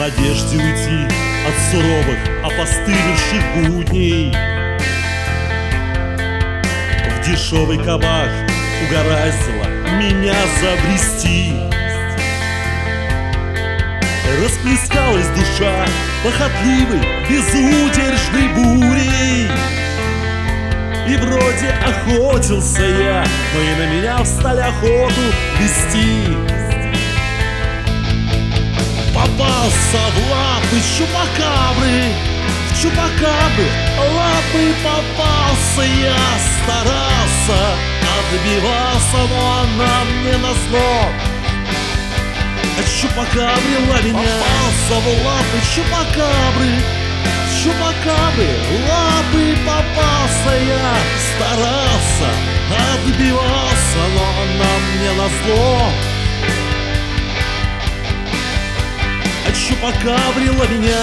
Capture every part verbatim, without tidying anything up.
надежде уйти от суровых, опостылевших будней. В дешевый кабак угораздило меня забрести. Расплескалась душа похотливой, безудержной бурей. И вроде охотился я, но и на меня встали охоту вести. Попался в лапы чупакабры, в чупакабры лапы попался. Я старался, отбивался, но она мне назло. Чупакабрила меня. Попался в лапы чупакабры, в чупакабры лапы попался. Я старался, отбивался, но она мне назло. Чупакабрила меня.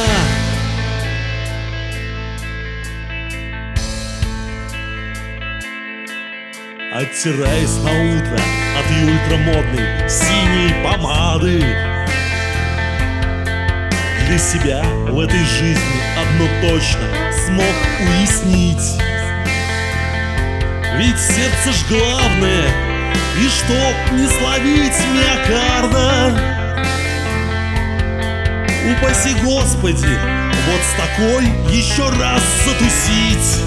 Оттираясь на утро от ее ультрамодной синей помады, для себя в этой жизни одно точно смог уяснить. Ведь сердце ж главное, и чтоб не словить миокарда, упаси Господи, вот с такой еще раз затусить.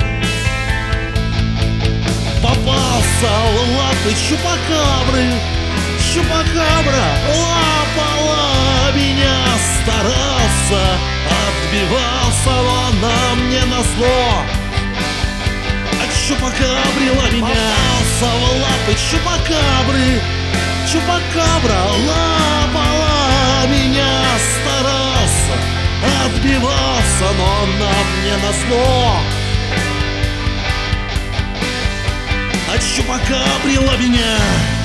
Попался в лапы чупакабры, чупакабра лапала меня. Старался, отбивался, но она мне назло. Чупакабрила меня. Попался в лапы чупакабры, чупакабра лапала меня. Старался, отбивался, но она мне назло. Чупакабрила меня.